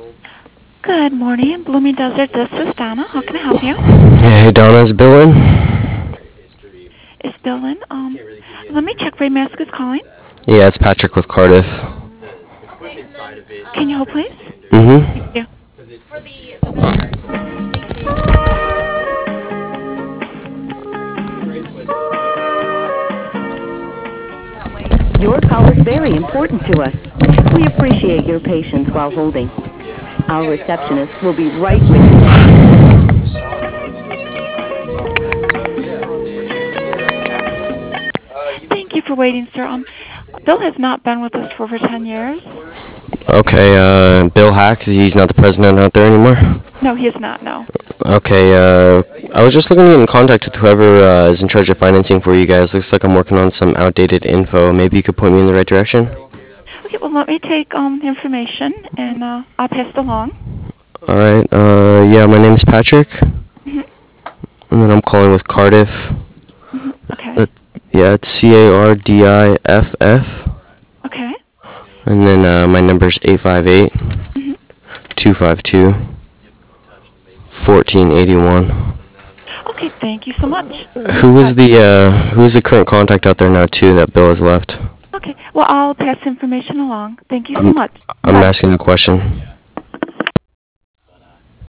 Good morning, Blooming Desert. This is Donna. How can I help you? Hey, Donna, is Bill in? Is Bill in? Let me check. Ray Mask is calling. Yeah, it's Patrick with Cardiff. Can you hold, please? Thank Mm-hmm. you. Your call is very important to us. We appreciate your patience while holding. Our receptionist will be right with you. Thank you for waiting, sir. Bill has not been with us for over 10 years. Okay, Bill Hack, he's not the president out there anymore? No, he is not, no. Okay, I was just looking to get in contact with whoever is in charge of financing for you guys. Looks like I'm working on some outdated info. Maybe you could point me in the right direction? Okay, well, let me take the information, and I'll pass it along. Alright, yeah, my name is Patrick, Hmm. and then I'm calling with Cardiff. Okay. Yeah, it's Cardiff. Okay. And then my number's 858 Hmm. 252 1481. Okay, thank you so much. Who's the current contact out there now too that Bill has left? Okay, well, I'll pass the information along. Thank you so I'm much. I'm Bye. asking a question.